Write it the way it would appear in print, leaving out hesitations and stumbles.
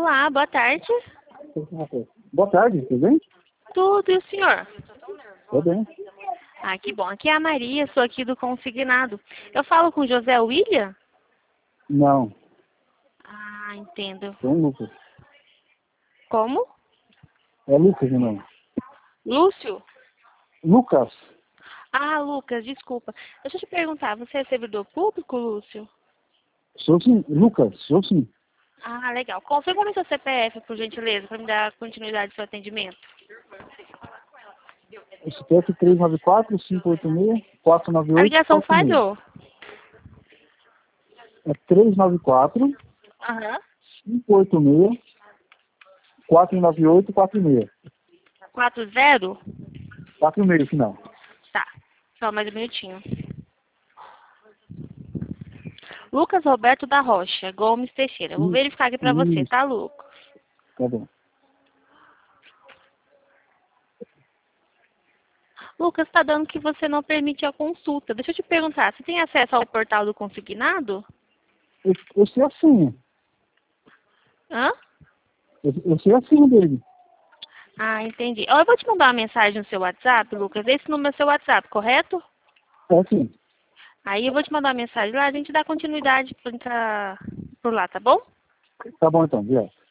Olá, boa tarde. Boa tarde, tudo bem? Tudo, e o senhor? Tô bem. Ah, que bom. Aqui é a Maria, sou aqui do consignado. Eu falo com José William? Não, Ah, entendo. sou um Lucas. Como? É Lucas, não. Lúcio? Lucas? Ah, Lucas, desculpa. Deixa eu te perguntar, você é servidor público, Lúcio? Sou sim. Lucas, sou sim. Ah, legal. Confirma seu CPF, por gentileza, para me dar continuidade ao seu atendimento. CPF 394-586-498-46. A ligação falhou. É 394-586-498-46. Aham. 40? 46 final. Tá. Só mais um minutinho. Lucas Roberto da Rocha, Gomes Teixeira. Eu vou verificar aqui pra você, Isso, tá, Lucas? tá bom. Lucas, tá dando que você não permite a consulta. Deixa eu te perguntar, você tem acesso ao portal do consignado? Eu sei a senha. Hã? Eu sei a senha dele. Ah, entendi. Ó, eu vou te mandar uma mensagem no seu WhatsApp, Lucas. Esse número é seu WhatsApp, correto? É assim. Aí eu vou te mandar uma mensagem lá, a gente dá continuidade pra entrar por lá, tá bom? Tá bom então, viu?